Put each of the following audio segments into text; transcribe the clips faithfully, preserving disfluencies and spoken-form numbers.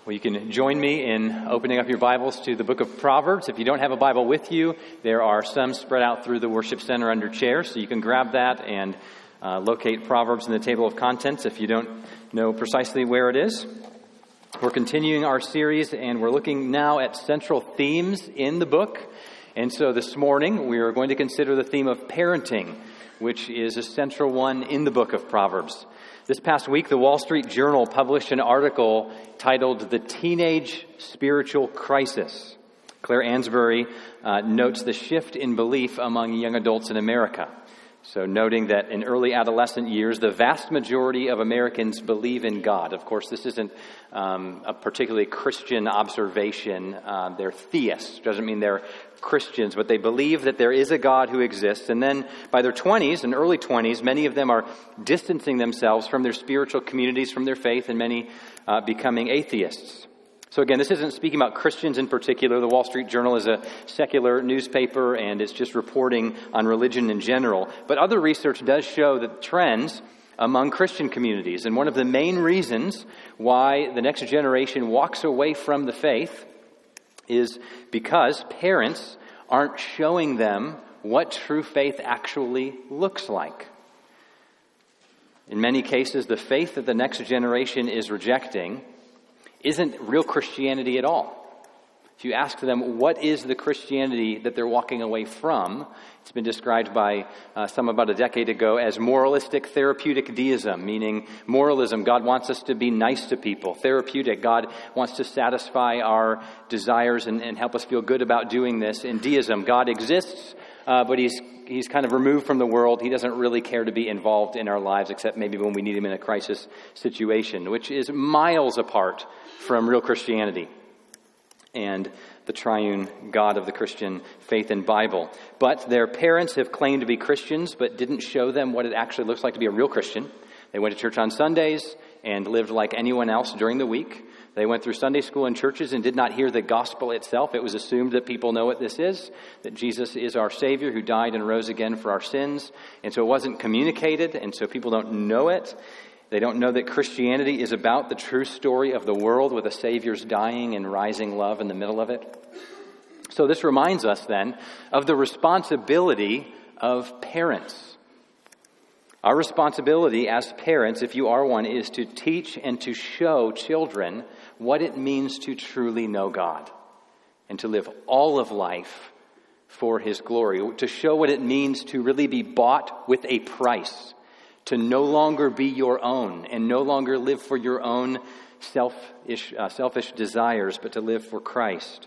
Well, you can join me in opening up your Bibles to the book of Proverbs. If you don't have a Bible with you, there are some spread out through the worship center under chairs, so you can grab that and uh, locate Proverbs in the table of contents if you don't know precisely where it is. We're continuing our series, and we're looking now at central themes in the book. And so this morning, we are going to consider the theme of parenting, which is a central one in the book of Proverbs. This past week, the Wall Street Journal published an article titled "The Teenage Spiritual Crisis." Claire Ansbury uh, notes the shift in belief among young adults in America. So noting that in early adolescent years, the vast majority of Americans believe in God. Of course, this isn't um, a particularly Christian observation. Uh, they're theists. Doesn't mean they're Christians, but they believe that there is a God who exists. And then by their twenties and early twenties, many of them are distancing themselves from their spiritual communities, from their faith, and many uh, becoming atheists. So again, this isn't speaking about Christians in particular. The Wall Street Journal is a secular newspaper, and it's just reporting on religion in general. But other research does show that trends among Christian communities, and one of the main reasons why the next generation walks away from the faith is because parents aren't showing them what true faith actually looks like. In many cases, the faith that the next generation is rejecting isn't real Christianity at all. If you ask them, what is the Christianity that they're walking away from? It's been described by uh, some about a decade ago as moralistic therapeutic deism, meaning moralism, God wants us to be nice to people. Therapeutic, God wants to satisfy our desires and, and help us feel good about doing this. And deism, God exists, uh, but he's he's kind of removed from the world. He doesn't really care to be involved in our lives, except maybe when we need him in a crisis situation, which is miles apart from real Christianity and the triune God of the Christian faith and Bible. But their parents have claimed to be Christians, but didn't show them what it actually looks like to be a real Christian. They went to church on Sundays and lived like anyone else during the week. They went through Sunday school and churches and did not hear the gospel itself. It was assumed that people know what this is, that Jesus is our Savior who died and rose again for our sins. And so it wasn't communicated, and so people don't know it. They don't know that Christianity is about the true story of the world with a Savior's dying and rising love in the middle of it. So this reminds us then of the responsibility of parents. Our responsibility as parents, if you are one, is to teach and to show children what it means to truly know God and to live all of life for His glory, to show what it means to really be bought with a price, to no longer be your own and no longer live for your own selfish, uh, selfish desires, but to live for Christ.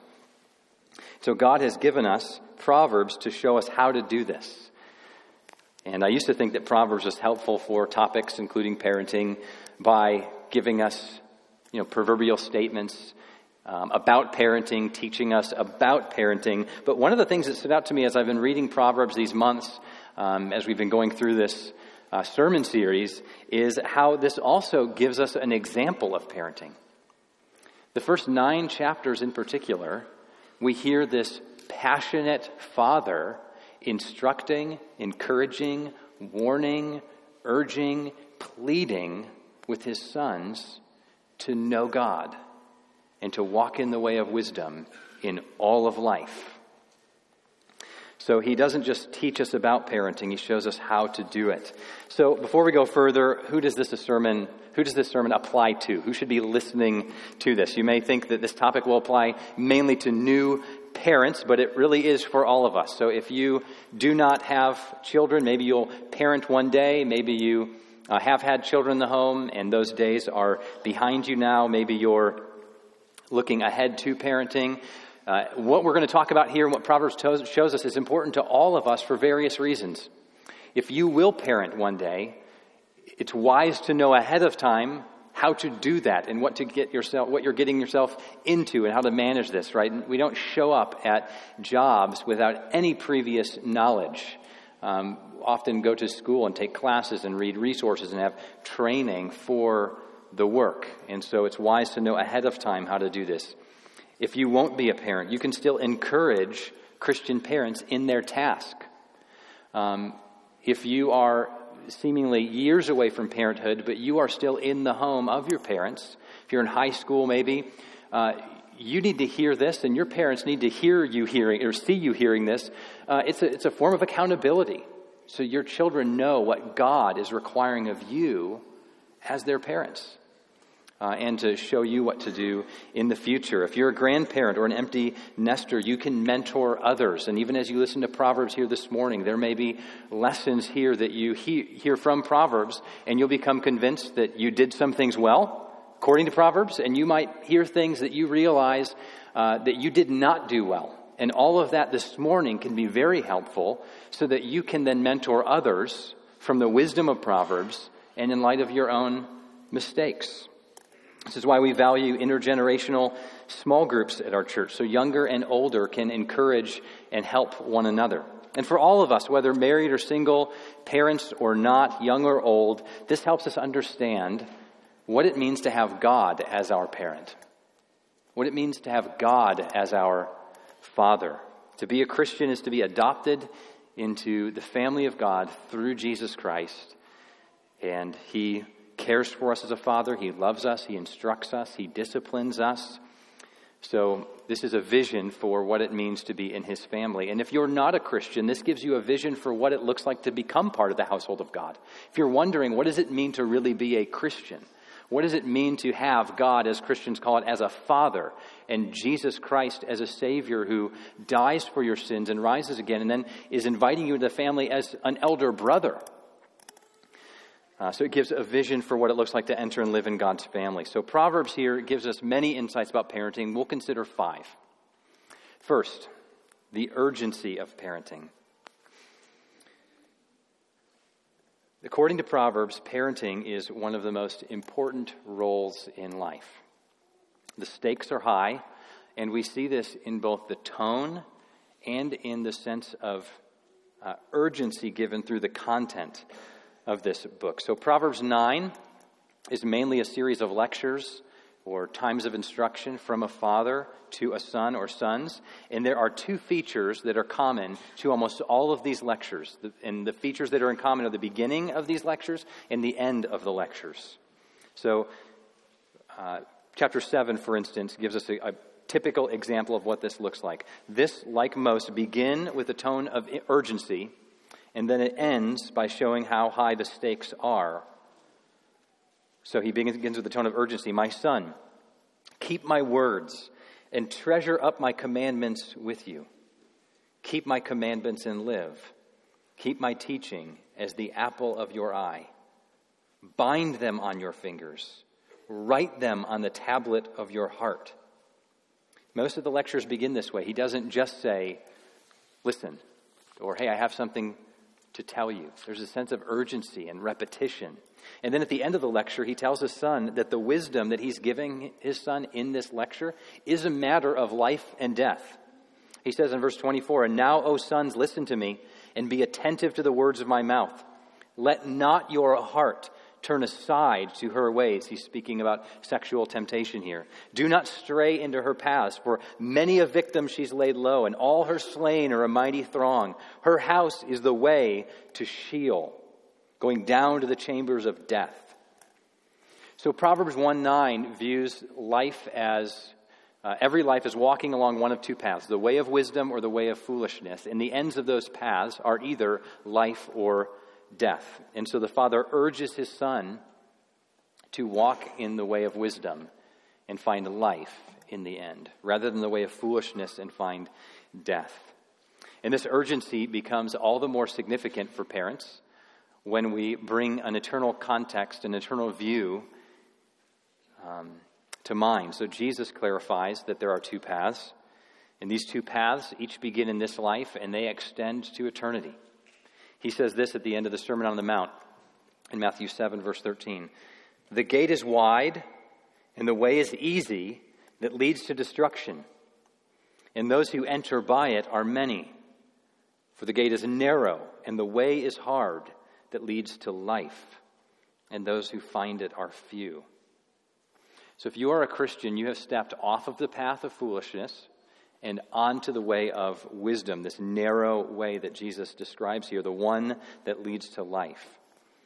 So God has given us Proverbs to show us how to do this. And I used to think that Proverbs was helpful for topics including parenting by giving us, you know, proverbial statements um, about parenting, teaching us about parenting. But one of the things that stood out to me as I've been reading Proverbs these months, um, as we've been going through this uh, sermon series, is how this also gives us an example of parenting. The first nine chapters in particular, we hear this passionate father instructing, encouraging, warning, urging, pleading with his sons to know God and to walk in the way of wisdom in all of life. So he doesn't just teach us about parenting, he shows us how to do it. So before we go further, who does this sermon who does this sermon apply to? Who should be listening to this? You may think that this topic will apply mainly to new parents, but it really is for all of us. So if you do not have children, maybe you'll parent one day, maybe you uh, have had children in the home and those days are behind you now, maybe you're looking ahead to parenting. Uh, what we're going to talk about here and what Proverbs to- shows us is important to all of us for various reasons. If you will parent one day, it's wise to know ahead of time how to do that and what to get yourself, what you're getting yourself into and how to manage this, right? We don't show up at jobs without any previous knowledge. Um, often go to school and take classes and read resources and have training for the work. And so it's wise to know ahead of time how to do this. If you won't be a parent, you can still encourage Christian parents in their task. Um, if you are seemingly years away from parenthood, but you are still in the home of your parents. If you're in high school, maybe, uh, you need to hear this, and your parents need to hear you hearing or see you hearing this. Uh, it's a, it's a form of accountability. So your children know what God is requiring of you as their parents. Uh, and to show you what to do in the future. If you're a grandparent or an empty nester, you can mentor others. And even as you listen to Proverbs here this morning, there may be lessons here that you he- hear from Proverbs, and you'll become convinced that you did some things well, according to Proverbs, and you might hear things that you realize uh, that you did not do well. And all of that this morning can be very helpful so that you can then mentor others from the wisdom of Proverbs and in light of your own mistakes. This is why we value intergenerational small groups at our church, so younger and older can encourage and help one another. And for all of us, whether married or single, parents or not, young or old, this helps us understand what it means to have God as our parent, what it means to have God as our Father. To be a Christian is to be adopted into the family of God through Jesus Christ, and He cares for us as a father. He loves us. He instructs us. He disciplines us. So this is a vision for what it means to be in His family. And if you're not a Christian, this gives you a vision for what it looks like to become part of the household of God. If you're wondering, what does it mean to really be a Christian? What does it mean to have God, as Christians call it, as a father, and Jesus Christ as a Savior who dies for your sins and rises again, and then is inviting you into the family as an elder brother? Uh, so it gives a vision for what it looks like to enter and live in God's family. So Proverbs here gives us many insights about parenting. We'll consider five. First, the urgency of parenting. According to Proverbs, parenting is one of the most important roles in life. The stakes are high, and we see this in both the tone and in the sense of uh, urgency given through the content of this book. So Proverbs nine is mainly a series of lectures or times of instruction from a father to a son or sons. And there are two features that are common to almost all of these lectures. And the features that are in common are the beginning of these lectures and the end of the lectures. So uh, chapter seven, for instance, gives us a, a typical example of what this looks like. This, like most, begin with a tone of urgency, and then it ends by showing how high the stakes are. So he begins with a tone of urgency. My son, keep my words and treasure up my commandments with you. Keep my commandments and live. Keep my teaching as the apple of your eye. Bind them on your fingers. Write them on the tablet of your heart. Most of the lectures begin this way. He doesn't just say, listen, or hey, I have something to tell you. There's a sense of urgency and repetition. And then at the end of the lecture, he tells his son that the wisdom that he's giving his son in this lecture is a matter of life and death. He says in verse twenty-four, and now, O sons, listen to me and be attentive to the words of my mouth. Let not your heart turn aside to her ways. He's speaking about sexual temptation here. Do not stray into her paths, for many a victim she's laid low, and all her slain are a mighty throng. Her house is the way to Sheol, going down to the chambers of death. So Proverbs one nine views life as, uh, every life is walking along one of two paths, the way of wisdom or the way of foolishness. And the ends of those paths are either life or death. And so the father urges his son to walk in the way of wisdom and find life in the end, rather than the way of foolishness and find death. And this urgency becomes all the more significant for parents when we bring an eternal context, an eternal view um, to mind. So Jesus clarifies that there are two paths, and these two paths each begin in this life, and they extend to eternity. He says this at the end of the Sermon on the Mount in Matthew seven, verse thirteen. The gate is wide and the way is easy that leads to destruction, and those who enter by it are many. For the gate is narrow and the way is hard that leads to life, and those who find it are few. So if you are a Christian, you have stepped off of the path of foolishness and onto the way of wisdom, this narrow way that Jesus describes here, the one that leads to life.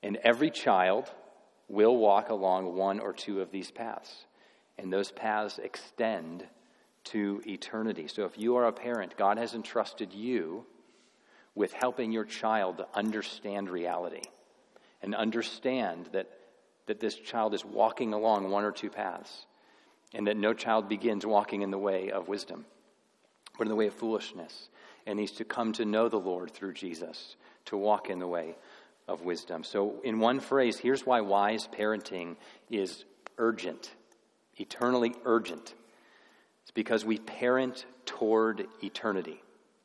And every child will walk along one or two of these paths. And those paths extend to eternity. So if you are a parent, God has entrusted you with helping your child to understand reality and understand that, that this child is walking along one or two paths, and that no child begins walking in the way of wisdom, but in the way of foolishness, and needs to come to know the Lord through Jesus, to walk in the way of wisdom. So in one phrase, here's why wise parenting is urgent, eternally urgent. It's because we parent toward eternity.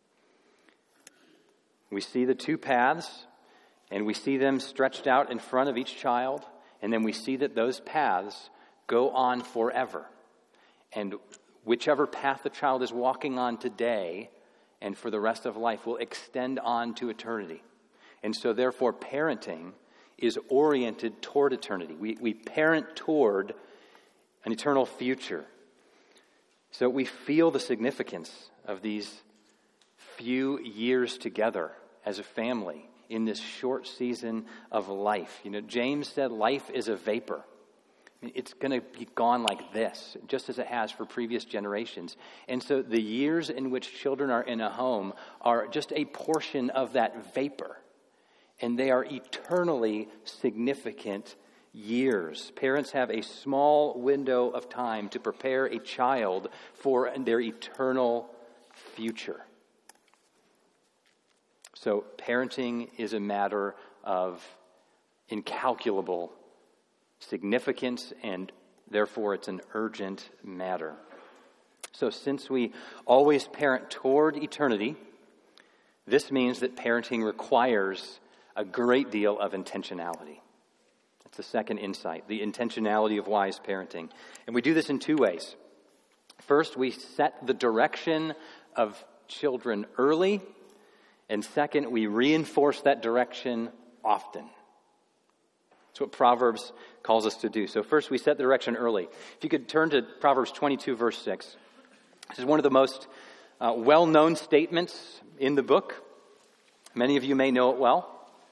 We see the two paths, and we see them stretched out in front of each child, and then we see that those paths go on forever. And whichever path the child is walking on today and for the rest of life will extend on to eternity. And so therefore parenting is oriented toward eternity. We, we parent toward an eternal future. So we feel the significance of these few years together as a family in this short season of life. You know, James said life is a vapor. I mean, it's going to be gone like this, just as it has for previous generations. And so the years in which children are in a home are just a portion of that vapor. And they are eternally significant years. Parents have a small window of time to prepare a child for their eternal future. So parenting is a matter of incalculable significance, and therefore it's an urgent matter. So since we always parent toward eternity, this means that parenting requires a great deal of intentionality. That's the second insight, the intentionality of wise parenting. And we do this in two ways. First, we set the direction of children early, and second, we reinforce that direction often. That's what Proverbs calls us to do. So first, we set the direction early. If you could turn to Proverbs twenty-two, verse six. This is one of the most uh, well-known statements in the book. Many of you may know it well.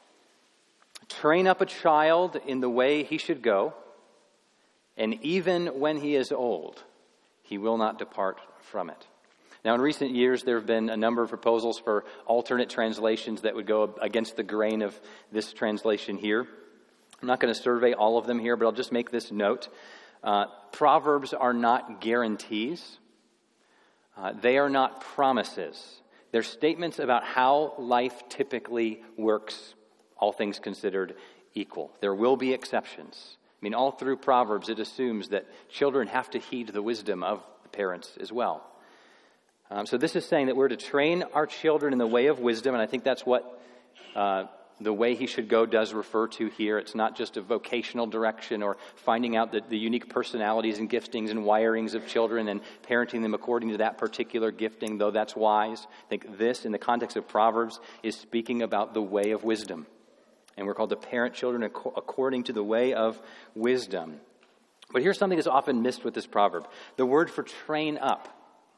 Train up a child in the way he should go, and even when he is old, he will not depart from it. Now, in recent years, there have been a number of proposals for alternate translations that would go against the grain of this translation here. I'm not going to survey all of them here, but I'll just make this note. Uh, Proverbs are not guarantees. Uh, they are not promises. They're statements about how life typically works, all things considered equal. There will be exceptions. I mean, all through Proverbs, it assumes that children have to heed the wisdom of the parents as well. Um, so this is saying that we're to train our children in the way of wisdom, and I think that's what uh, the way he should go does refer to here. It's not just a vocational direction or finding out the, the unique personalities and giftings and wirings of children and parenting them according to that particular gifting, though that's wise. I think this, in the context of Proverbs, is speaking about the way of wisdom. And we're called to parent children ac- according to the way of wisdom. But here's something that's often missed with this proverb. The word for train up.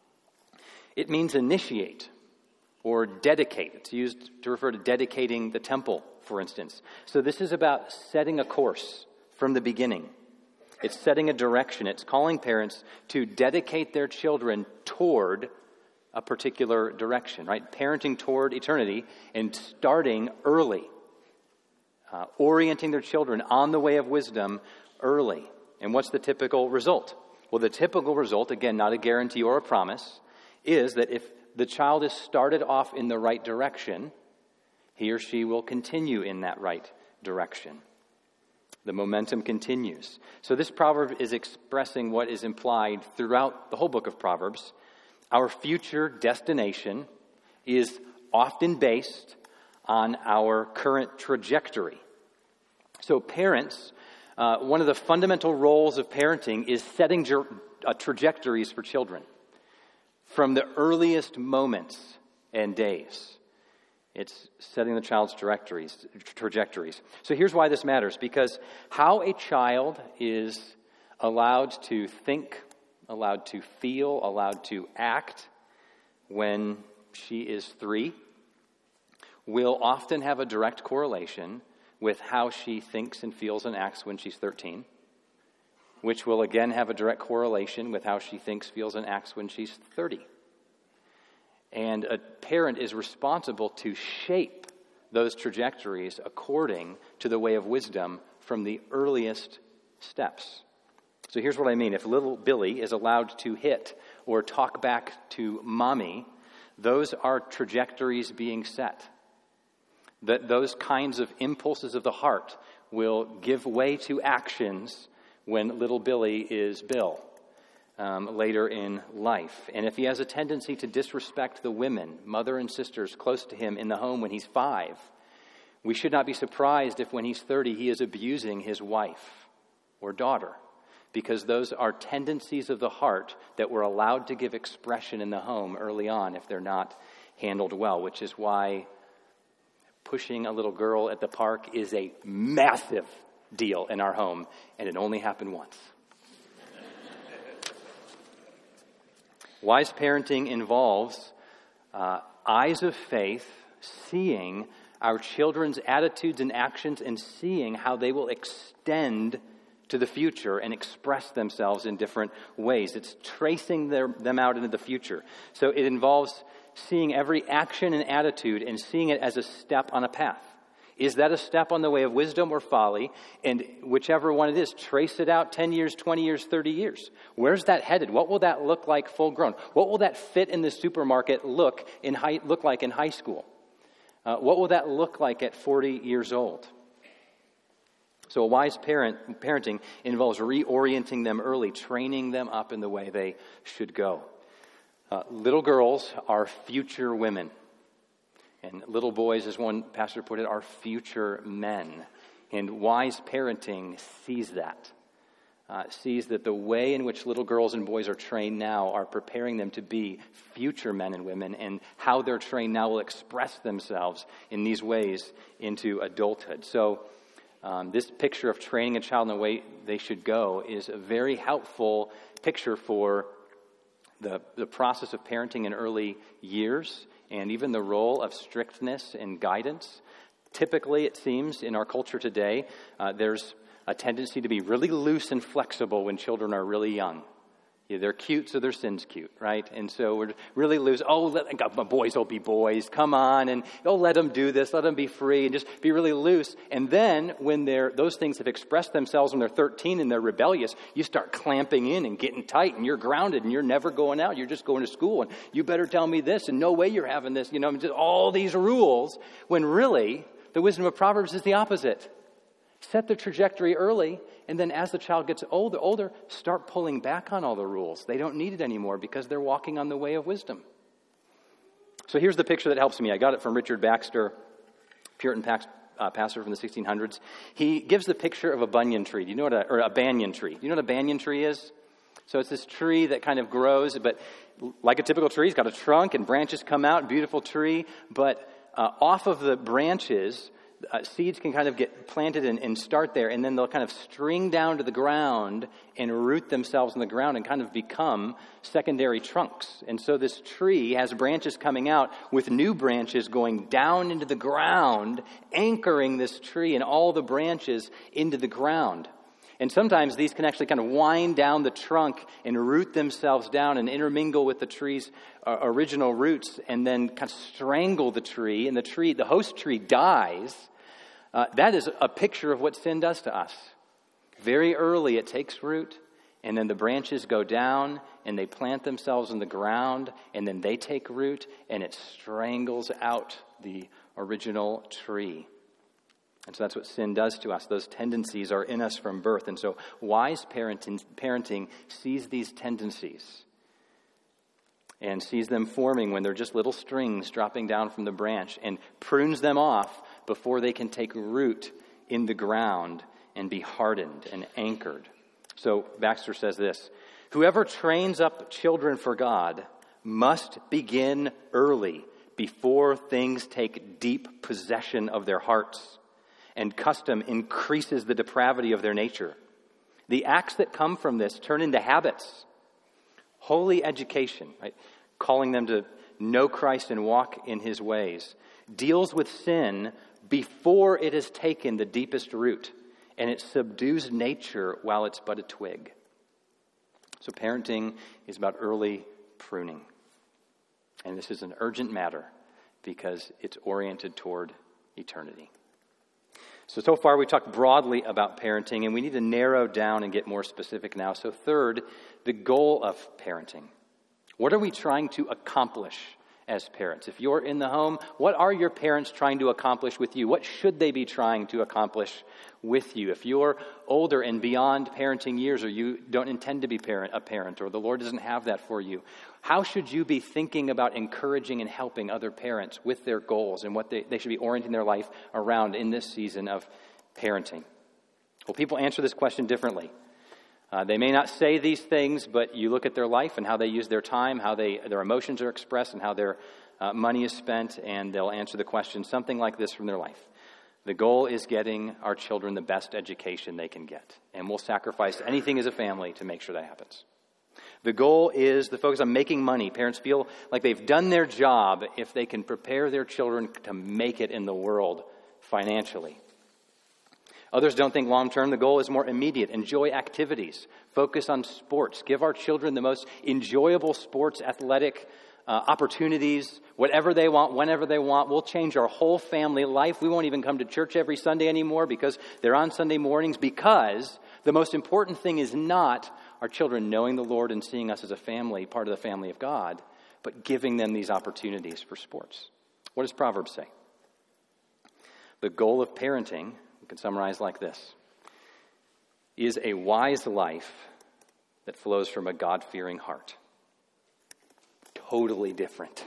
It means initiate or dedicate. It's used to refer to dedicating the temple, for instance. So this is about setting a course from the beginning. It's setting a direction. It's calling parents to dedicate their children toward a particular direction, right? Parenting toward eternity and starting early. Uh, orienting their children on the way of wisdom early. And what's the typical result? Well, the typical result, again, not a guarantee or a promise, is that if the child is started off in the right direction, he or she will continue in that right direction. The momentum continues. So this proverb is expressing what is implied throughout the whole book of Proverbs. Our future destination is often based on our current trajectory. So parents, uh, one of the fundamental roles of parenting is setting tra- uh, trajectories for children from the earliest moments and days. It's setting the child's trajectories, trajectories. So here's why this matters, because how a child is allowed to think, allowed to feel, allowed to act when she is three will often have a direct correlation with how she thinks and feels and acts when she's thirteen, which will again have a direct correlation with how she thinks, feels, and acts when she's thirty. And a parent is responsible to shape those trajectories according to the way of wisdom from the earliest steps. So here's what I mean. If little Billy is allowed to hit or talk back to mommy, those are trajectories being set. That those kinds of impulses of the heart will give way to actions when little Billy is Bill um, later in life. And if he has a tendency to disrespect the women, mother and sisters close to him in the home when he's five, we should not be surprised if when he's thirty he is abusing his wife or daughter, because those are tendencies of the heart that were allowed to give expression in the home early on if they're not handled well, which is why pushing a little girl at the park is a massive deal in our home, and it only happened once. Wise parenting involves uh, eyes of faith, seeing our children's attitudes and actions and seeing how they will extend to the future and express themselves in different ways. It's tracing their, them out into the future. So it involves seeing every action and attitude and seeing it as a step on a path. Is that a step on the way of wisdom or folly? And whichever one it is, trace it out ten years, twenty years, thirty years. Where's that headed? What will that look like full grown? What will that fit in the supermarket look in high, look like in high school? Uh, what will that look like at forty years old? So a wise parent parenting involves reorienting them early, training them up in the way they should go. Uh, little girls are future women. And little boys, as one pastor put it, are future men. And wise parenting sees that. Uh, sees that the way in which little girls and boys are trained now are preparing them to be future men and women, and how they're trained now will express themselves in these ways into adulthood. So um, this picture of training a child in the way they should go is a very helpful picture for the, the process of parenting in early years, and even the role of strictness and guidance. Typically, it seems, in our culture today, uh, there's a tendency to be really loose and flexible when children are really young. Yeah, they're cute, so their sin's cute, right? And so we're really loose. Oh, let, boys will be boys. Come on, and oh, let them do this. Let them be free, and just be really loose. And then when they're those things have expressed themselves when they're thirteen and they're rebellious, you start clamping in and getting tight, and you're grounded, and you're never going out. You're just going to school, and you better tell me this, and no way you're having this. You know, just all these rules. When really, the wisdom of Proverbs is the opposite. Set the trajectory early, and then as the child gets older, older, start pulling back on all the rules. They don't need it anymore because they're walking on the way of wisdom. So here's the picture that helps me. I got it from Richard Baxter, Puritan pax, uh, pastor from the sixteen hundreds. He gives the picture of a banyan tree. Do you know what a, or a banyan tree? Do you know what a banyan tree is? So it's this tree that kind of grows, but like a typical tree, it's got a trunk and branches come out, beautiful tree, but uh, off of the branches, Uh, seeds can kind of get planted and, and start there, and then they'll kind of string down to the ground and root themselves in the ground and kind of become secondary trunks. And so this tree has branches coming out with new branches going down into the ground, anchoring this tree and all the branches into the ground. And sometimes these can actually kind of wind down the trunk and root themselves down and intermingle with the tree's uh, original roots and then kind of strangle the tree, and the tree, the host tree dies. Uh, that is a picture of what sin does to us. Very early it takes root, and then the branches go down and they plant themselves in the ground, and then they take root and it strangles out the original tree. And so that's what sin does to us. Those tendencies are in us from birth. And so wise parenting, parenting sees these tendencies and sees them forming when they're just little strings dropping down from the branch, and prunes them off before they can take root in the ground and be hardened and anchored. So Baxter says this: whoever trains up children for God must begin early, before things take deep possession of their hearts and custom increases the depravity of their nature. The acts that come from this turn into habits. Holy education, right? Calling them to know Christ and walk in his ways, deals with sin before it has taken the deepest root, and it subdues nature while it's but a twig. So parenting is about early pruning. And this is an urgent matter because it's oriented toward eternity. So, so far we've talked broadly about parenting, and we need to narrow down and get more specific now. So third, the goal of parenting. What are we trying to accomplish as parents? If you're in the home, what are your parents trying to accomplish with you? What should they be trying to accomplish with you? If you're older and beyond parenting years, or you don't intend to be parent, a parent, or the Lord doesn't have that for you, how should you be thinking about encouraging and helping other parents with their goals and what they, they should be orienting their life around in this season of parenting? Well, people answer this question differently. Uh, they may not say these things, but you look at their life and how they use their time, how they their emotions are expressed, and how their uh, money is spent, and they'll answer the question something like this from their life. The goal is getting our children the best education they can get, and we'll sacrifice anything as a family to make sure that happens. The goal is the focus on making money. Parents feel like they've done their job if they can prepare their children to make it in the world financially. Others don't think long-term. The goal is more immediate. Enjoy activities. Focus on sports. Give our children the most enjoyable sports, athletic uh, opportunities, whatever they want, whenever they want. We'll change our whole family life. We won't even come to church every Sunday anymore because they're on Sunday mornings, because the most important thing is not our children knowing the Lord and seeing us as a family, part of the family of God, but giving them these opportunities for sports. What does Proverbs say? The goal of parenting, we can summarize like this, is a wise life that flows from a God-fearing heart. Totally different.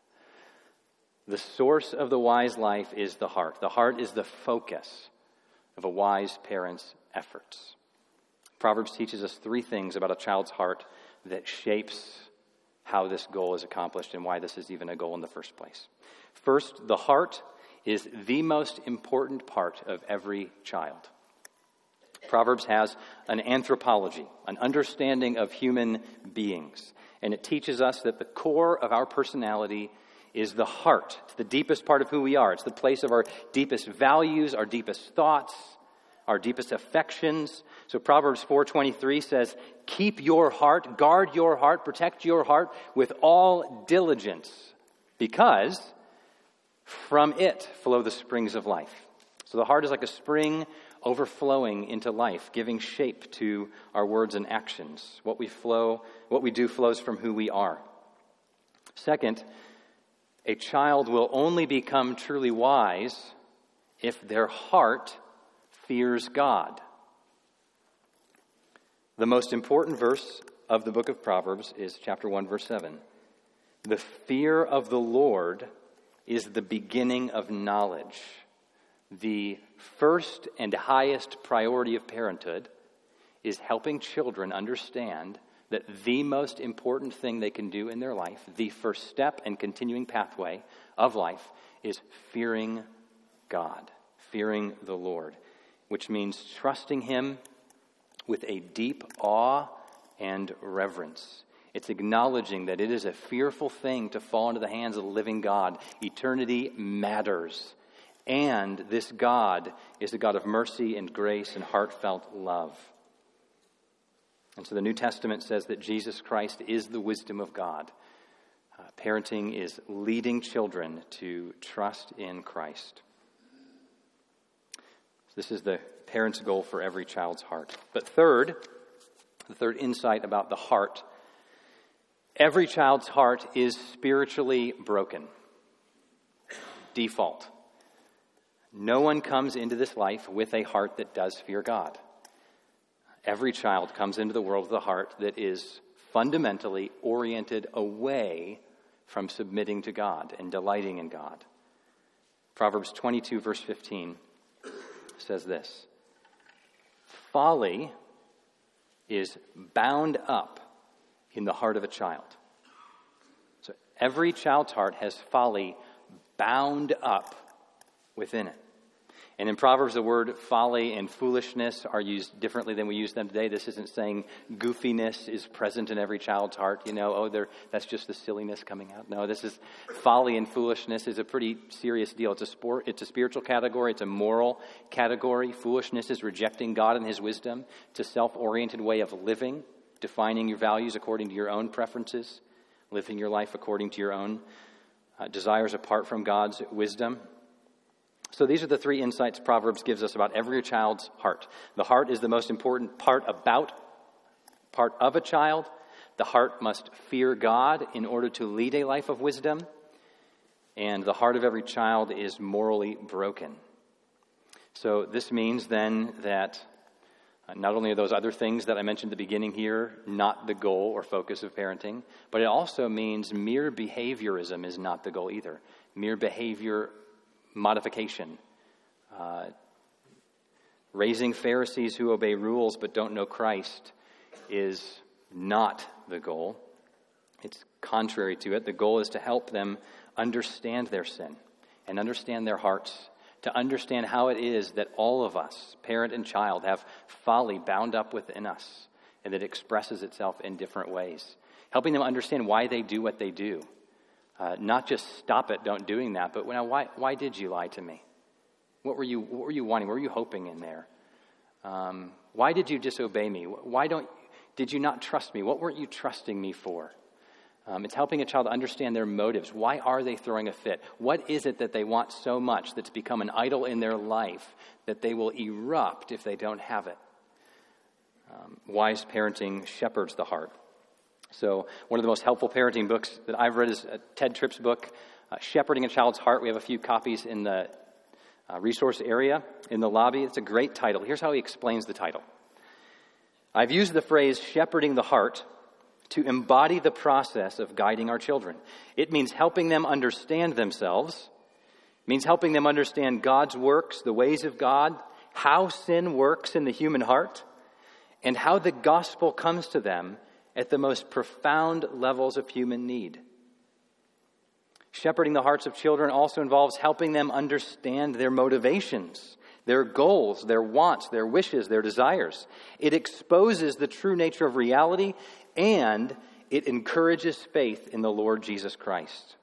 The source of the wise life is the heart. The heart is the focus of a wise parent's efforts. Proverbs teaches us three things about a child's heart that shapes how this goal is accomplished and why this is even a goal in the first place. First, the heart is the most important part of every child. Proverbs has an anthropology, an understanding of human beings, and it teaches us that the core of our personality is the heart. It's the deepest part of who we are. It's the place of our deepest values, our deepest thoughts, our deepest affections. So Proverbs four twenty-three says, "Keep your heart, guard your heart, protect your heart with all diligence, because from it flow the springs of life." So the heart is like a spring overflowing into life, giving shape to our words and actions. What we flow, what we do flows from who we are. Second, a child will only become truly wise if their heart fears God. The most important verse of the book of Proverbs is chapter one, verse seven. "The fear of the Lord is the beginning of knowledge." The first and highest priority of parenthood is helping children understand that the most important thing they can do in their life, the first step and continuing pathway of life, is fearing God, fearing the Lord, which means trusting Him with a deep awe and reverence. It's acknowledging that it is a fearful thing to fall into the hands of the living God. Eternity matters. And this God is a God of mercy and grace and heartfelt love. And so the New Testament says that Jesus Christ is the wisdom of God. Uh, parenting is leading children to trust in Christ. So this is the parent's goal for every child's heart. But third, the third insight about the heart, every child's heart is spiritually broken. Default. No one comes into this life with a heart that does fear God. Every child comes into the world with a heart that is fundamentally oriented away from submitting to God and delighting in God. Proverbs twenty-two, verse fifteen says this: "Folly is bound up in the heart of a child." So every child's heart has folly bound up within it. And in Proverbs, the word folly and foolishness are used differently than we use them today. This isn't saying goofiness is present in every child's heart. You know, oh, they're, that's just the silliness coming out. No, this is folly and foolishness is a pretty serious deal. It's a sport. It's a spiritual category. It's a moral category. Foolishness is rejecting God and his wisdom. It's a self-oriented way of living, defining your values according to your own preferences, living your life according to your own uh, desires apart from God's wisdom. So these are the three insights Proverbs gives us about every child's heart. The heart is the most important part about, part of a child. The heart must fear God in order to lead a life of wisdom. And the heart of every child is morally broken. So this means then that not only are those other things that I mentioned at the beginning here not the goal or focus of parenting, but it also means mere behaviorism is not the goal either. Mere behavior modification, uh, raising Pharisees who obey rules but don't know Christ is not the goal. It's contrary to it. The goal is to help them understand their sin and understand their hearts, to understand how it is that all of us, parent and child, have folly bound up within us and that expresses itself in different ways. Helping them understand why they do what they do. Uh, not just stop it, don't doing that, but well, why why did you lie to me? What were you what were you wanting? What were you hoping in there? Um, why did you disobey me? Why don't did you not trust me? What weren't you trusting me for? Um, it's helping a child understand their motives. Why are they throwing a fit? What is it that they want so much that's become an idol in their life that they will erupt if they don't have it? Um, wise parenting shepherds the heart. So one of the most helpful parenting books that I've read is Ted Tripp's book, uh, Shepherding a Child's Heart. We have a few copies in the uh, resource area in the lobby. It's a great title. Here's how he explains the title. I've used the phrase shepherding the heart to embody the process of guiding our children. It means helping them understand themselves. It means helping them understand God's works, the ways of God, how sin works in the human heart, and how the gospel comes to them at the most profound levels of human need. Shepherding the hearts of children also involves helping them understand their motivations, their goals, their wants, their wishes, their desires. It exposes the true nature of reality, and it encourages faith in the Lord Jesus Christ.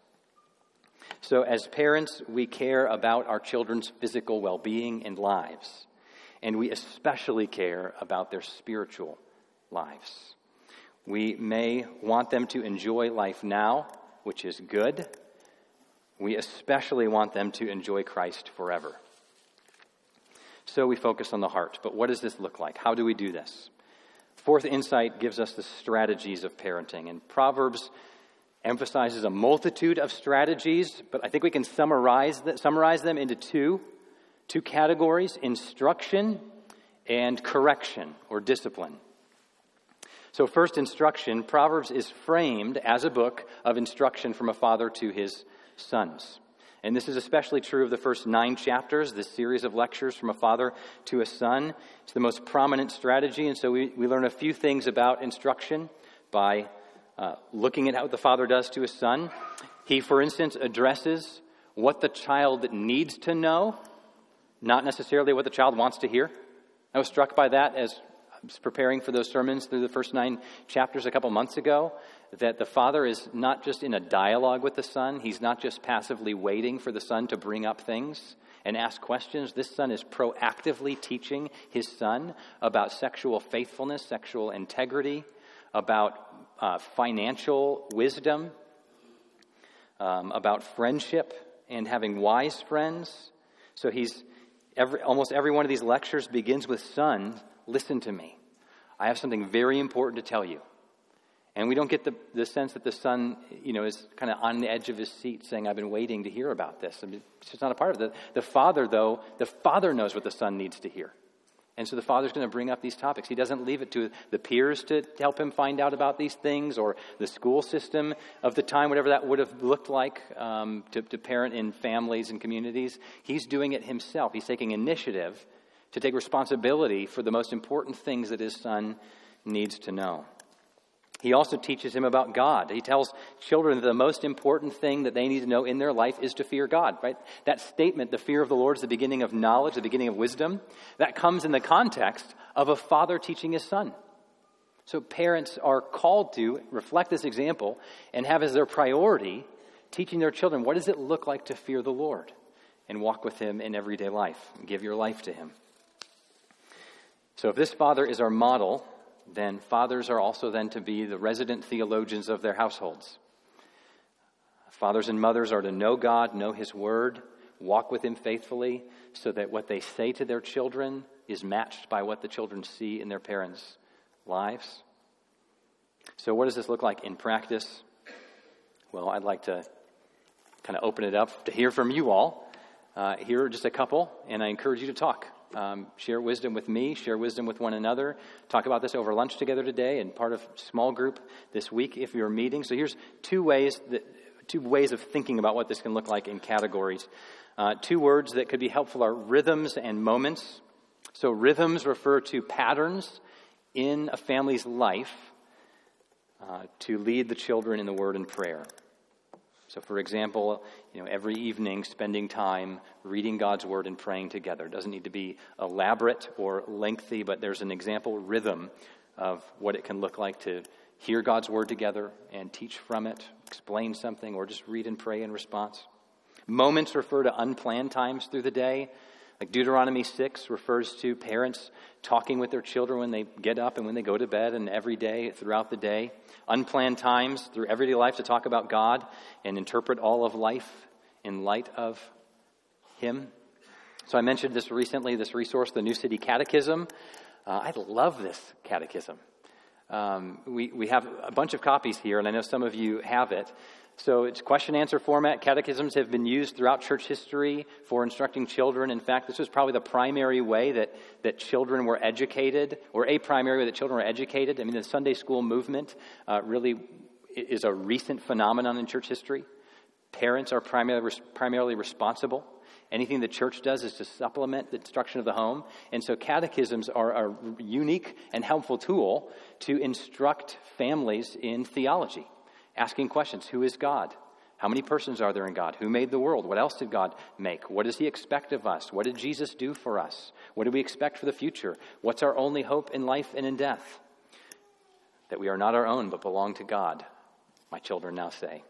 So as parents, we care about our children's physical well-being and lives, and we especially care about their spiritual lives. We may want them to enjoy life now, which is good. We especially want them to enjoy Christ forever. So we focus on the heart. But what does this look like? How do we do this? Fourth insight gives us the strategies of parenting. And Proverbs emphasizes a multitude of strategies, but I think we can summarize that, summarize them into two, two categories: instruction and correction or discipline. So first, instruction. Proverbs is framed as a book of instruction from a father to his sons. And this is especially true of the first nine chapters, this series of lectures from a father to a son. It's the most prominent strategy, and so we, we learn a few things about instruction by uh, looking at how the father does to his son. He, for instance, addresses what the child needs to know, not necessarily what the child wants to hear. I was struck by that as I was preparing for those sermons through the first nine chapters a couple months ago, that the father is not just in a dialogue with the son. He's not just passively waiting for the son to bring up things and ask questions. This son is proactively teaching his son about sexual faithfulness, sexual integrity, about uh, financial wisdom, um, about friendship and having wise friends. So he's every, almost every one of these lectures begins with, son, listen to me. I have something very important to tell you. And we don't get the, the sense that the son, you know, is kind of on the edge of his seat saying, I've been waiting to hear about this. I mean, it's just not a part of it. The, the father, though, the father knows what the son needs to hear. And so the father's going to bring up these topics. He doesn't leave it to the peers to help him find out about these things, or the school system of the time, whatever that would have looked like um, to, to parent in families and communities. He's doing it himself. He's taking initiative to take responsibility for the most important things that his son needs to know. He also teaches him about God. He tells children that the most important thing that they need to know in their life is to fear God, right? That statement, the fear of the Lord is the beginning of knowledge, the beginning of wisdom, that comes in the context of a father teaching his son. So parents are called to reflect this example and have as their priority teaching their children, what does it look like to fear the Lord and walk with him in everyday life and give your life to him? So if this father is our model, then fathers are also then to be the resident theologians of their households. Fathers and mothers are to know God, know his word, walk with him faithfully, so that what they say to their children is matched by what the children see in their parents' lives. So what does this look like in practice? Well, I'd like to kind of open it up to hear from you all. Uh, here are just a couple, and I encourage you to talk. Um, share wisdom with me, share wisdom with one another. Talk about this over lunch together today and part of small group this week if you're meeting. So here's two ways that two ways of thinking about what this can look like in categories. Uh, two words that could be helpful are rhythms and moments. So rhythms refer to patterns in a family's life uh, to lead the children in the word and prayer. So, for example, you know, every evening spending time reading God's word and praying together. It doesn't need to be elaborate or lengthy, but there's an example rhythm of what it can look like to hear God's word together and teach from it, explain something, or just read and pray in response. Moments refer to unplanned times through the day. Like Deuteronomy six refers to parents talking with their children when they get up and when they go to bed and every day throughout the day. Unplanned times through everyday life to talk about God and interpret all of life in light of him. So I mentioned this recently, this resource, the New City Catechism. Uh, I love this catechism. Um, we, we have a bunch of copies here, and I know some of you have it. So it's question-answer format. Catechisms have been used throughout church history for instructing children. In fact, this was probably the primary way that, that children were educated, or a primary way that children were educated. I mean, the Sunday school movement uh, really is a recent phenomenon in church history. Parents are primarily, primarily responsible. Anything the church does is to supplement the instruction of the home. And so catechisms are a unique and helpful tool to instruct families in theology. Asking questions, who is God? How many persons are there in God? Who made the world? What else did God make? What does he expect of us? What did Jesus do for us? What do we expect for the future? What's our only hope in life and in death? That we are not our own, but belong to God, my children now say.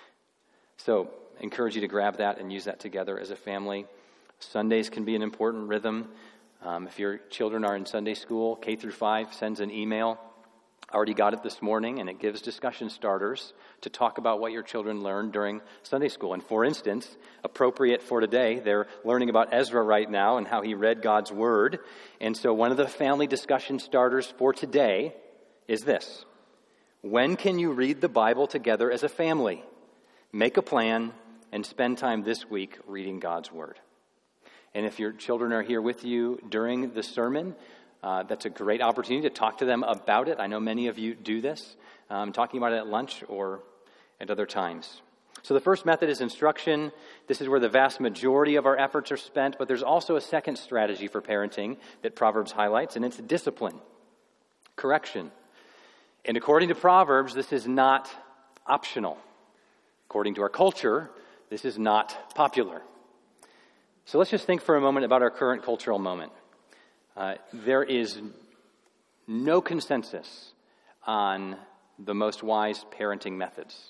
So I encourage you to grab that and use that together as a family. Sundays can be an important rhythm. Um, if your children are in Sunday school, K through five sends an email. I already got it this morning, and it gives discussion starters to talk about what your children learned during Sunday school. And for instance, appropriate for today, they're learning about Ezra right now and how he read God's word. And so one of the family discussion starters for today is this. When can you read the Bible together as a family? Make a plan and spend time this week reading God's word. And if your children are here with you during the sermon, Uh, that's a great opportunity to talk to them about it. I know many of you do this, um, talking about it at lunch or at other times. So the first method is instruction. This is where the vast majority of our efforts are spent, but there's also a second strategy for parenting that Proverbs highlights, and it's discipline, correction. And according to Proverbs, this is not optional. According to our culture, this is not popular. So let's just think for a moment about our current cultural moment. Uh, there is no consensus on the most wise parenting methods.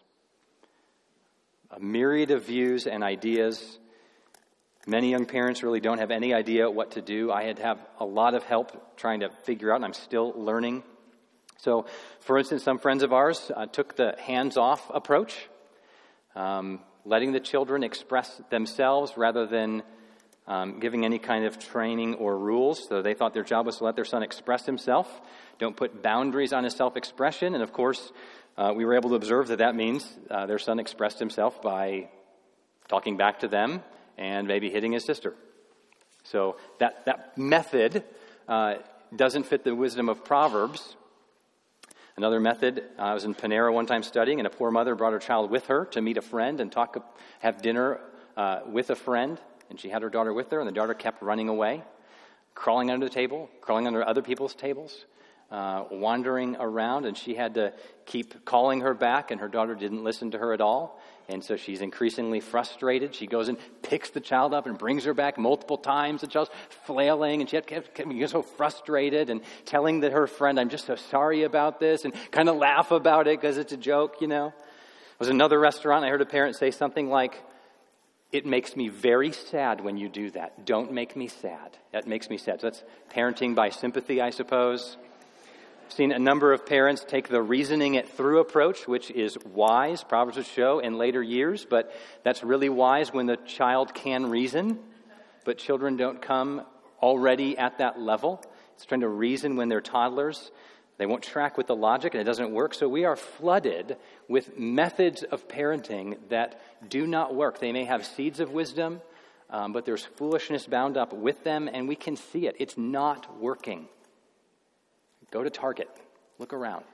A myriad of views and ideas. Many young parents really don't have any idea what to do. I had to have a lot of help trying to figure out, and I'm still learning. So, for instance, some friends of ours uh, took the hands-off approach, um, letting the children express themselves rather than Um, giving any kind of training or rules. So they thought their job was to let their son express himself. Don't put boundaries on his self-expression. And of course, uh, we were able to observe that that means uh, their son expressed himself by talking back to them and maybe hitting his sister. So that, that method uh, doesn't fit the wisdom of Proverbs. Another method, uh, I was in Panera one time studying, and a poor mother brought her child with her to meet a friend and talk, have dinner uh, with a friend. And she had her daughter with her, and the daughter kept running away, crawling under the table, crawling under other people's tables, uh, wandering around, and she had to keep calling her back, and her daughter didn't listen to her at all. And so she's increasingly frustrated. She goes and picks the child up and brings her back multiple times. The child's flailing, and she kept getting so frustrated and telling that her friend, I'm just so sorry about this, and kind of laugh about it because it's a joke, you know. There was another restaurant. I heard a parent say something like, it makes me very sad when you do that. Don't make me sad. That makes me sad. So that's parenting by sympathy, I suppose. I've seen a number of parents take the reasoning it through approach, which is wise, Proverbs would show, in later years, but that's really wise when the child can reason, but children don't come already at that level. It's trying to reason when they're toddlers. They won't track with the logic, and it doesn't work. So we are flooded with methods of parenting that do not work. They may have seeds of wisdom, um, but there's foolishness bound up with them, and we can see it. It's not working. Go to Target. Look around.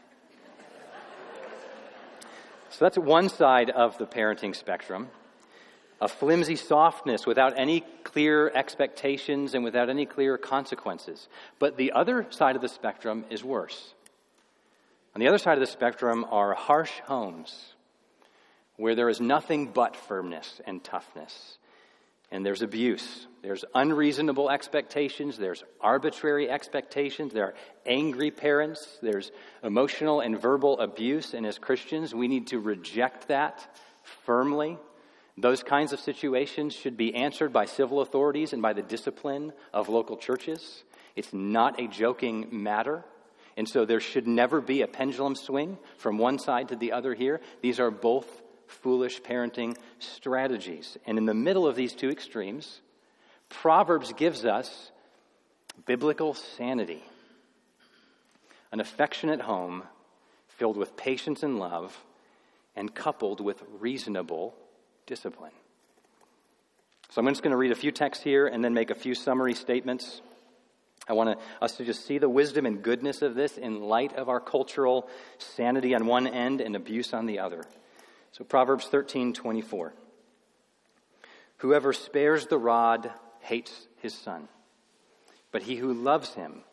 So that's one side of the parenting spectrum. A flimsy softness without any clear expectations and without any clear consequences. But the other side of the spectrum is worse. On the other side of the spectrum are harsh homes where there is nothing but firmness and toughness. And there's abuse. There's unreasonable expectations. There's arbitrary expectations. There are angry parents. There's emotional and verbal abuse. And as Christians, we need to reject that firmly. Those kinds of situations should be answered by civil authorities and by the discipline of local churches. It's not a joking matter. And so there should never be a pendulum swing from one side to the other here. These are both foolish parenting strategies. And in the middle of these two extremes, Proverbs gives us biblical sanity. An affectionate home filled with patience and love and coupled with reasonable discipline. So I'm just going to read a few texts here and then make a few summary statements. I want to, us to just see the wisdom and goodness of this in light of our cultural sanity on one end and abuse on the other. So Proverbs thirteen twenty-four. Whoever spares the rod hates his son, but he who loves him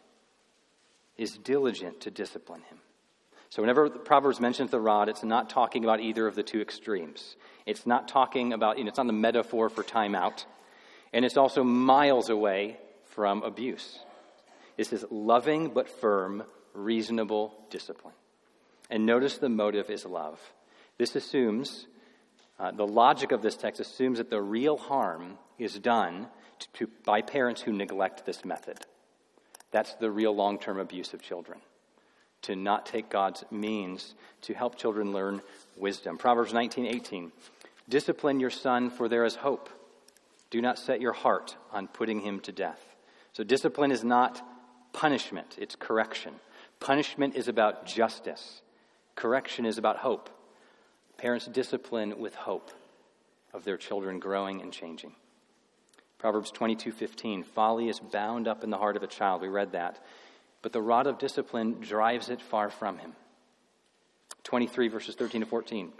is diligent to discipline him. So whenever the Proverbs mentions the rod, it's not talking about either of the two extremes. It's not talking about, you know, it's not the metaphor for timeout. And it's also miles away from abuse. This is loving but firm, reasonable discipline. And notice the motive is love. This assumes, uh, the logic of this text assumes that the real harm is done to, to, by parents who neglect this method. That's the real long-term abuse of children. To not take God's means to help children learn wisdom. Proverbs nineteen eighteen. Discipline your son, for there is hope. Do not set your heart on putting him to death. So discipline is not punishment, it's correction. Punishment is about justice. Correction is about hope. Parents discipline with hope of their children growing and changing. Proverbs twenty-two fifteen. Folly is bound up in the heart of a child. We read that. But the rod of discipline drives it far from him. twenty-three verses thirteen to fourteen.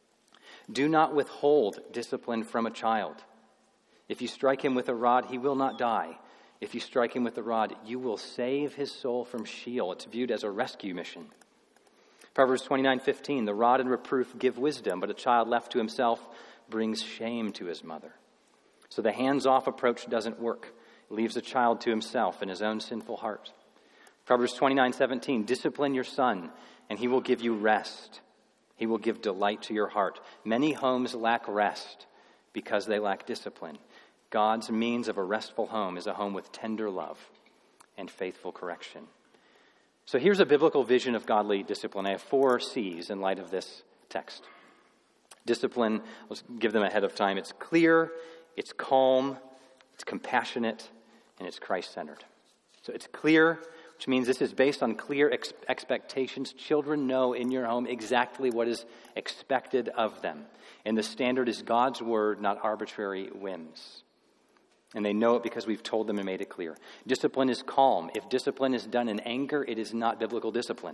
Do not withhold discipline from a child. If you strike him with a rod, he will not die. If you strike him with a rod, you will save his soul from Sheol. It's viewed as a rescue mission. Proverbs twenty-nine fifteen. The rod and reproof give wisdom, but a child left to himself brings shame to his mother. So the hands-off approach doesn't work. It leaves a child to himself and his own sinful heart. Proverbs twenty-nine seventeen. Discipline your son, and he will give you rest. He will give delight to your heart. Many homes lack rest because they lack discipline. God's means of a restful home is a home with tender love and faithful correction. So here's a biblical vision of godly discipline. I have four C's in light of this text. Discipline, let's give them ahead of time. It's clear, it's calm, it's compassionate, and it's Christ-centered. So it's clear, which means this is based on clear ex- expectations. Children know in your home exactly what is expected of them. And the standard is God's word, not arbitrary whims. And they know it because we've told them and made it clear. Discipline is calm. If discipline is done in anger, it is not biblical discipline.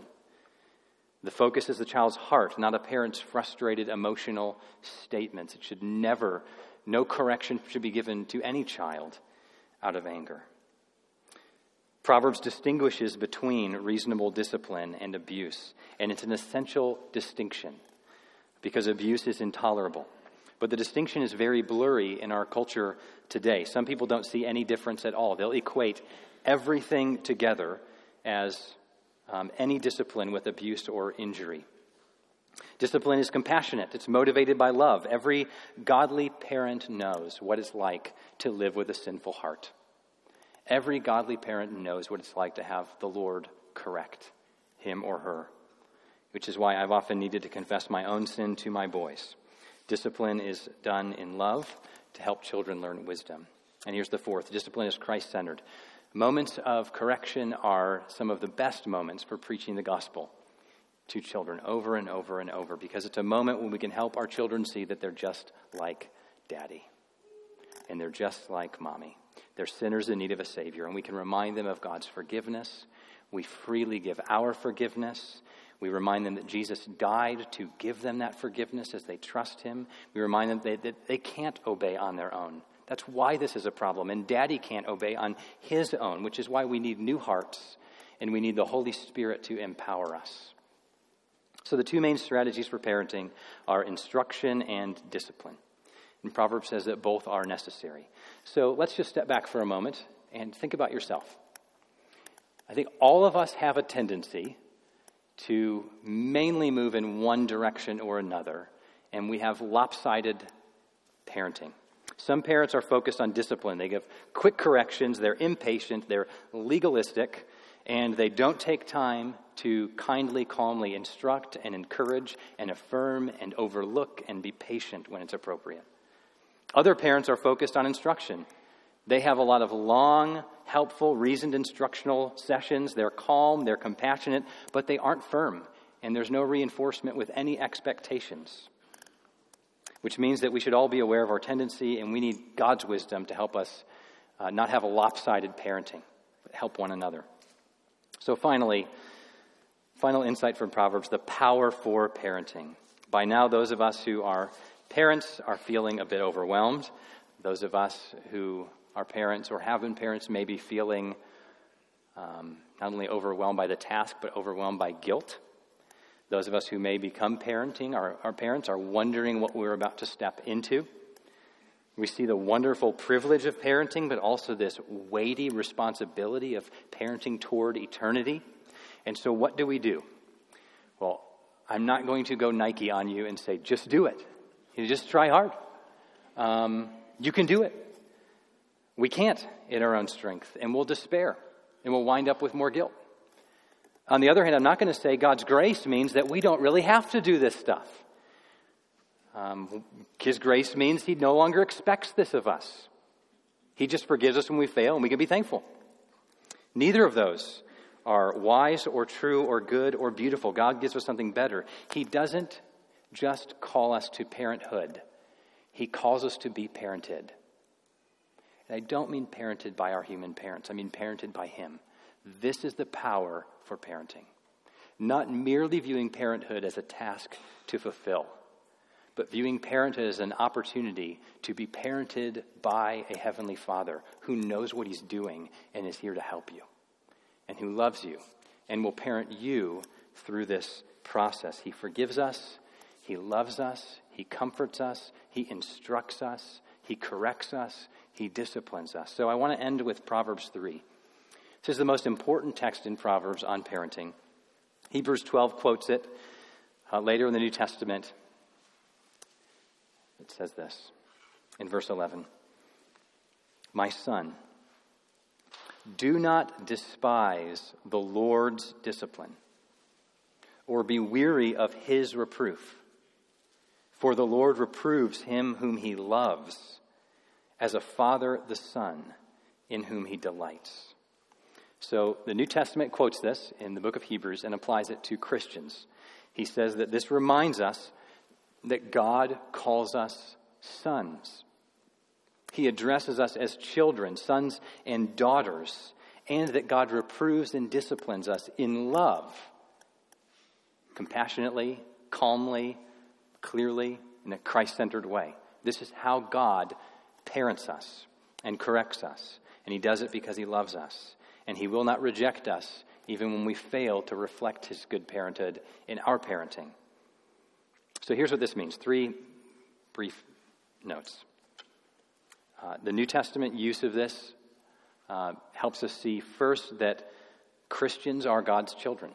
The focus is the child's heart, not a parent's frustrated emotional statements. It should never, no correction should be given to any child out of anger. Proverbs distinguishes between reasonable discipline and abuse, and it's an essential distinction because abuse is intolerable. But the distinction is very blurry in our culture today. Some people don't see any difference at all. They'll equate everything together as um, any discipline with abuse or injury. Discipline is compassionate. It's motivated by love. Every godly parent knows what it's like to live with a sinful heart. Every godly parent knows what it's like to have the Lord correct him or her, which is why I've often needed to confess my own sin to my boys. Discipline is done in love to help children learn wisdom. And here's the fourth. Discipline is Christ-centered. Moments of correction are some of the best moments for preaching the gospel to children over and over and over, because it's a moment when we can help our children see that they're just like Daddy and they're just like Mommy. They're sinners in need of a Savior, and we can remind them of God's forgiveness. We freely give our forgiveness. We remind them that Jesus died to give them that forgiveness as they trust him. We remind them that, that they can't obey on their own. That's why this is a problem, and Daddy can't obey on his own, which is why we need new hearts, and we need the Holy Spirit to empower us. So the two main strategies for parenting are instruction and discipline. And Proverbs says that both are necessary. So let's just step back for a moment and think about yourself. I think all of us have a tendency to mainly move in one direction or another, and we have lopsided parenting. Some parents are focused on discipline. They give quick corrections, they're impatient, they're legalistic, and they don't take time to kindly, calmly instruct and encourage and affirm and overlook and be patient when it's appropriate. Other parents are focused on instruction. They have a lot of long, helpful, reasoned instructional sessions. They're calm, they're compassionate, but they aren't firm, and there's no reinforcement with any expectations, which means that we should all be aware of our tendency, and we need God's wisdom to help us uh, not have a lopsided parenting, but help one another. So finally, final insight from Proverbs, the power for parenting. By now, those of us who are parents are feeling a bit overwhelmed. Those of us who are parents or have been parents may be feeling um, not only overwhelmed by the task, but overwhelmed by guilt. Those of us who may become parenting, our, our parents, are wondering what we're about to step into. We see the wonderful privilege of parenting, but also this weighty responsibility of parenting toward eternity. And so what do we do? Well, I'm not going to go Nike on you and say, just do it. You just try hard. Um, you can do it. We can't in our own strength, and we'll despair, and we'll wind up with more guilt. On the other hand, I'm not going to say God's grace means that we don't really have to do this stuff. Um, his grace means he no longer expects this of us. He just forgives us when we fail, and we can be thankful. Neither of those are wise or true or good or beautiful. God gives us something better. He doesn't just call us to parenthood. He calls us to be parented. And I don't mean parented by our human parents. I mean parented by him. This is the power for parenting. Not merely viewing parenthood as a task to fulfill, but viewing parenthood as an opportunity to be parented by a heavenly Father who knows what he's doing and is here to help you, and who loves you and will parent you through this process. He forgives us. He loves us. He comforts us. He instructs us. He corrects us. He disciplines us. So I want to end with Proverbs three. This is the most important text in Proverbs on parenting. Hebrews twelve quotes it uh, later in the New Testament. It says this in verse eleven. My son, do not despise the Lord's discipline, or be weary of his reproof. For the Lord reproves him whom he loves, as a father the son in whom he delights. So the New Testament quotes this in the book of Hebrews and applies it to Christians. He says that this reminds us that God calls us sons. He addresses us as children, sons and daughters, and that God reproves and disciplines us in love, compassionately, calmly, clearly, in a Christ-centered way. This is how God parents us and corrects us, and he does it because he loves us. and he will not reject us even when we fail to reflect his good parenthood in our parenting. So here's what this means. Three brief notes. Uh, the New Testament use of this uh, helps us see first that Christians are God's children.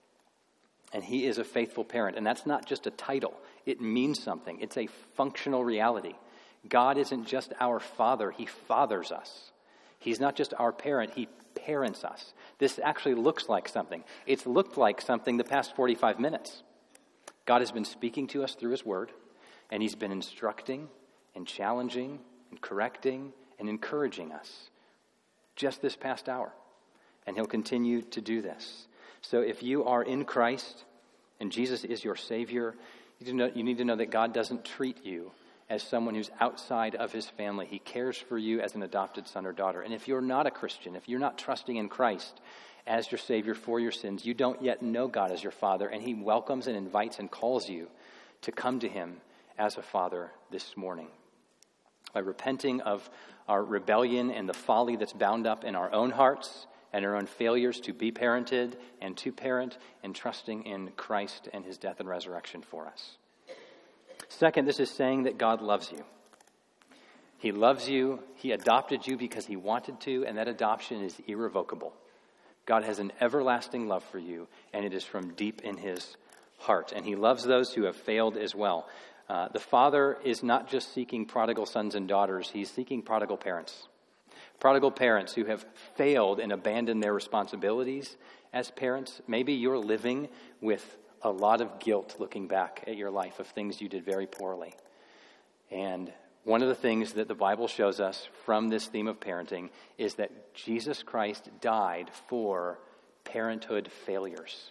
And he is a faithful parent. And that's not just a title. It means something. It's a functional reality. God isn't just our father. He fathers us. He's not just our parent. He parents us. This actually looks like something. It's looked like something the past forty-five minutes. God has been speaking to us through his word, and he's been instructing and challenging and correcting and encouraging us just this past hour. And he'll continue to do this. So if you are in Christ and Jesus is your Savior, you need to know, you need to know that God doesn't treat you as someone who's outside of his family. He cares for you as an adopted son or daughter. And if you're not a Christian, if you're not trusting in Christ as your Savior for your sins, you don't yet know God as your Father, and he welcomes and invites and calls you to come to him as a Father this morning. By repenting of our rebellion and the folly that's bound up in our own hearts and our own failures to be parented and to parent, and trusting in Christ and his death and resurrection for us. Second, this is saying that God loves you. He loves you. He adopted you because he wanted to, and that adoption is irrevocable. God has an everlasting love for you, and it is from deep in his heart. And he loves those who have failed as well. Uh, the Father is not just seeking prodigal sons and daughters. He's seeking prodigal parents. Prodigal parents who have failed and abandoned their responsibilities as parents. Maybe you're living with a lot of guilt looking back at your life of things you did very poorly. And one of the things that the Bible shows us from this theme of parenting is that Jesus Christ died for parenthood failures.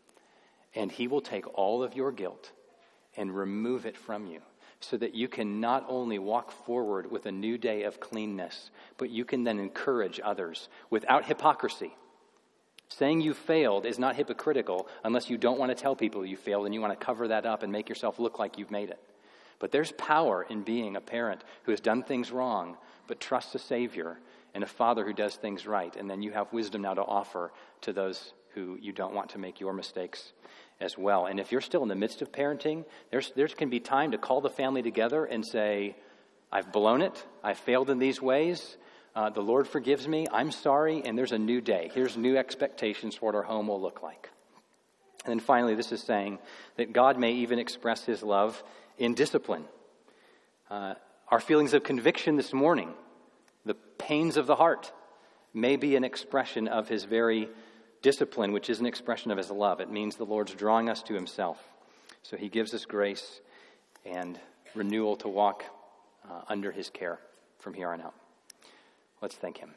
And he will take all of your guilt and remove it from you, so that you can not only walk forward with a new day of cleanness, but you can then encourage others without hypocrisy. Saying you failed is not hypocritical unless you don't want to tell people you failed and you want to cover that up and make yourself look like you've made it. But there's power in being a parent who has done things wrong, but trusts a Savior, and a father who does things right. And then you have wisdom now to offer to those who you don't want to make your mistakes as well. And if you're still in the midst of parenting, there's there can be time to call the family together and say, I've blown it. I failed in these ways. Uh, the Lord forgives me. I'm sorry. And there's a new day. Here's new expectations for what our home will look like. And then finally, this is saying that God may even express his love in discipline. Uh, our feelings of conviction this morning, the pains of the heart, may be an expression of his very discipline, which is an expression of his love. It means the Lord's drawing us to himself. So he gives us grace and renewal to walk uh, under his care from here on out. Let's thank him.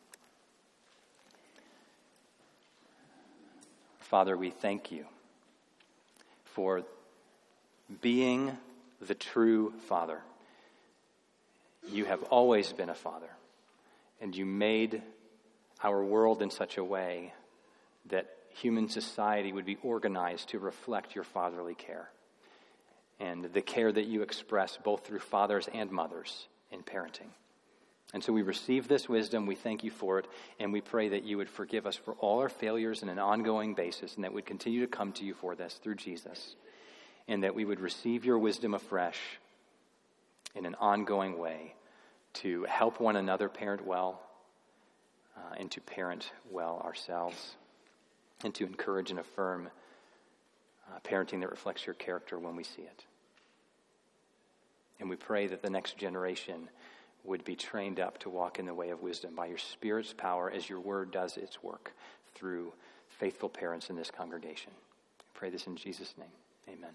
Father, we thank you for being the true Father. You have always been a father, and you made our world in such a way that human society would be organized to reflect your fatherly care and the care that you express both through fathers and mothers in parenting. And so we receive this wisdom, we thank you for it, and we pray that you would forgive us for all our failures on an ongoing basis, and that we'd continue to come to you for this through Jesus, and that we would receive your wisdom afresh in an ongoing way to help one another parent well, uh, and to parent well ourselves, and to encourage and affirm uh, parenting that reflects your character when we see it. And we pray that the next generation would be trained up to walk in the way of wisdom by your Spirit's power as your word does its work through faithful parents in this congregation. I pray this in Jesus' name. Amen.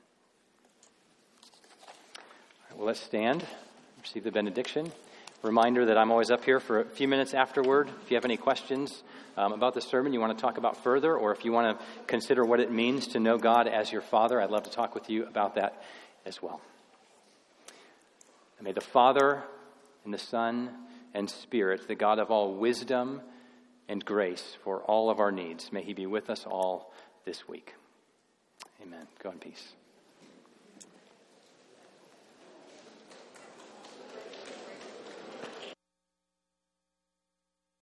All right, well, let's stand, receive the benediction. Reminder that I'm always up here for a few minutes afterward. If you have any questions um, about the sermon you want to talk about further, or if you want to consider what it means to know God as your Father, I'd love to talk with you about that as well. And may the Father and the Son and Spirit, the God of all wisdom and grace for all of our needs, may he be with us all this week. Amen. Go in peace.